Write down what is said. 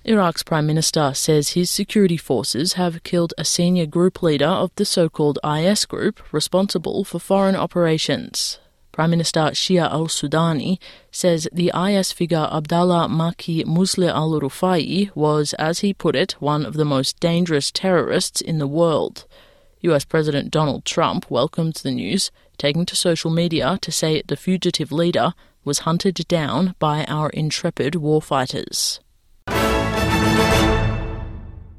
Iraq's Prime Minister says his security forces have killed a senior group leader of the so-called IS group responsible for foreign operations. Prime Minister Shia al-Sudani says the IS figure Abdallah Maki Musleh al-Rufai was, as he put it, one of the most dangerous terrorists in the world. US President Donald Trump welcomed the news, taking to social media to say the fugitive leader was hunted down by our intrepid warfighters.